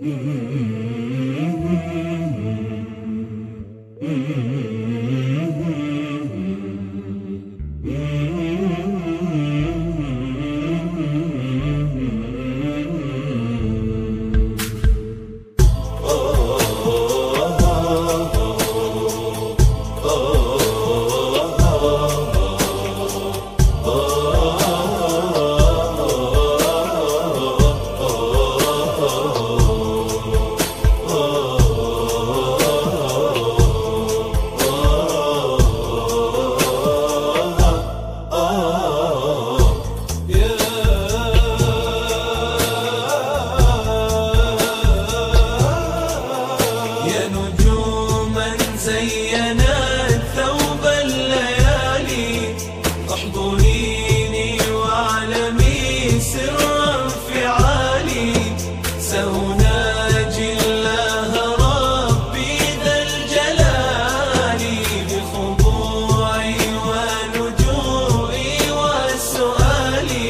زينت ثوب الليالي، احضنيني واعلمي سر انفعالي، سأناجي الله ربي ذا الجلال بخضوعي ولجوئي وسؤالي،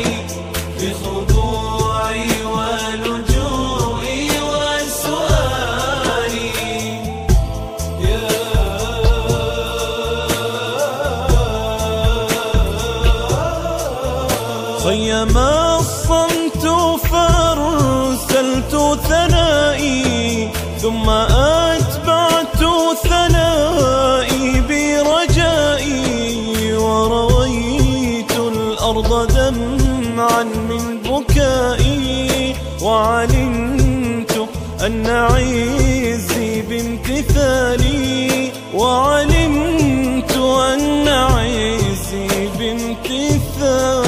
بخضوعي ولجوئي وسؤالي. خيم الصمت فارسلت ثنائي، ثم أتبعت ثنائي برجائي، ورويت الأرض دمعا من بكائي، وعلمت أن عزي بامتثالي، وعلمت أن عزي بامتثالي.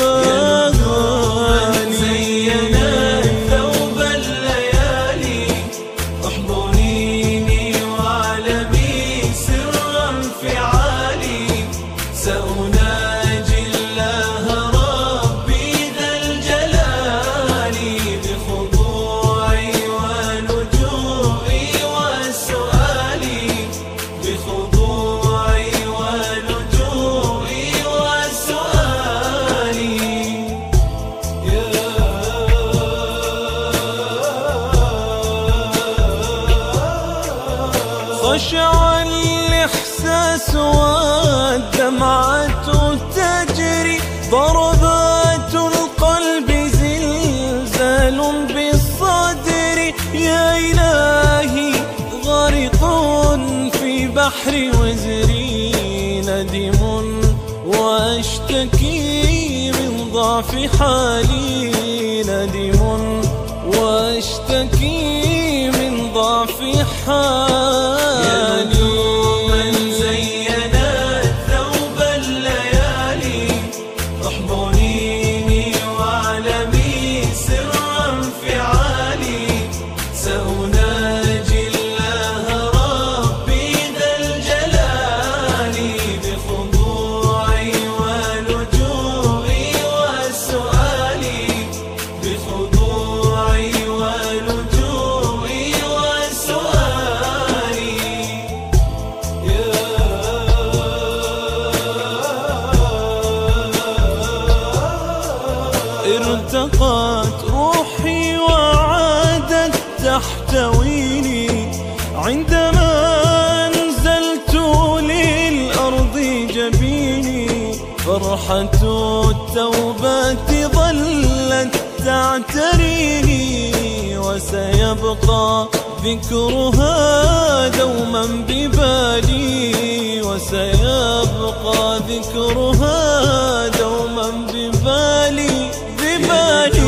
سأناجي الله ربي ذا الجلال بخضوعي ولجوئي وسؤالي، بخضوعي ولجوئي وسؤالي. خشع الإحساس والدمعة تجري، ضربات القلب زلزال بالصدر، يا إلهي غارق في بحر وزري، ندم وأشتكي من ضعف حالي، ندم وأشتكي من ضعف حالي. سأناجي الله ربي ذا الجلال بخضوعي ولجوئي وسؤالي، بخضوعي ولجوئي وسؤالي. ارتقت روحي وعادت تحتويني، عندما أنزلت للأرض جبيني، فرحة التوبة ظلت تعتريني، وسيبقى ذكرها دوما ببالي، وسيبقى ذكرها دوما ببالي.